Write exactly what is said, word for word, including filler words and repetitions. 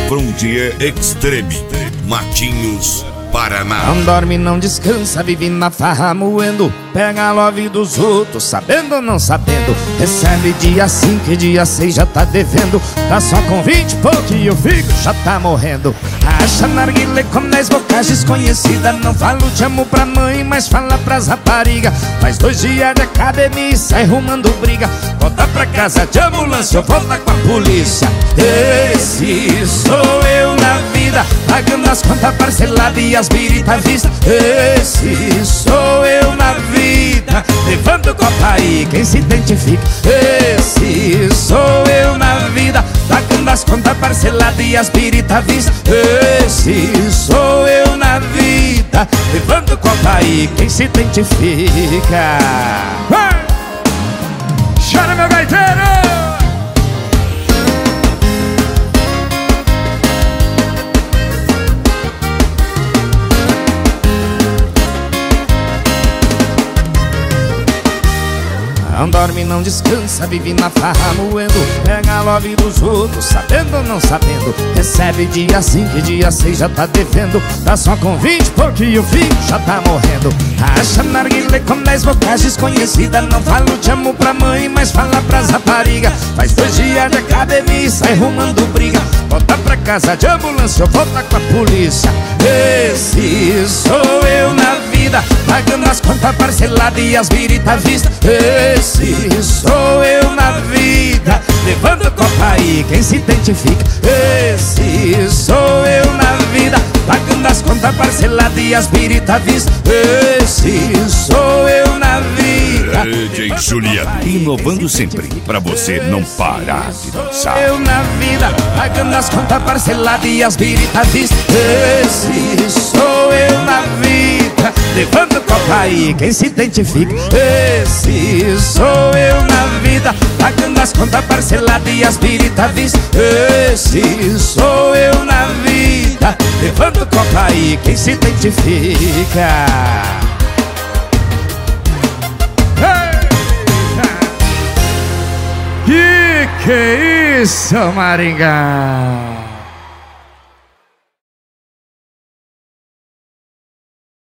Frontier Extreme, Matinhos, Paraná. Não dorme, não descansa, vive na farra moendo. Pega a love dos outros, sabendo ou não sabendo. Recebe dia cinco e dia seis já tá devendo. Dá só com vinte e pouco e o fico já tá morrendo. Acha narguilé com dez bocas desconhecida. Não falo te amo pra mãe, mas fala pras rapariga. Faz dois dias de academia e sai rumando briga. Volta pra casa de ambulância ou volta com a polícia. Esse sou eu na vida, pagando as contas parceladas e as birita à vista. Esse sou eu na vida, levando copa aí, quem se identifica. Esse sou eu na vida, pagando as contas parceladas e as birita à vista. Esse sou eu na vida, levando copa aí, quem se identifica. Chora, meu gaiteiro! Não dorme, não descansa, vive na farra moendo. Pega a love dos outros, sabendo ou não sabendo. Recebe dia cinco e dia seis já tá devendo. Dá só com vinte porque o filho já tá morrendo. Acha narguilé com dez bocas desconhecida. Não falo te amo pra mãe, mas fala pras rapariga. Faz dois dias de academia e sai rumando briga. Volta pra casa de ambulância ou volta com a polícia. Esse sou eu na vida, pagando as contas parceladas e as birita à vista. Esse sou eu na vida, levando copa aí, quem se identifica. Esse sou eu na vida, pagando as contas parceladas e as birita à vista. Esse sou eu na vida, D J Juliano, inovando sempre, pra você não parar de dançar. eu na vida, pagando as contas parceladas e as birita à vista. Esse sou eu na vida, levando copa aí, quem se identifica. Esse sou eu na vida, pagando as contas parceladas e as birita à vista. Esse sou eu na vida, levando copa aí, quem se identifica. Que que é isso, Maringá?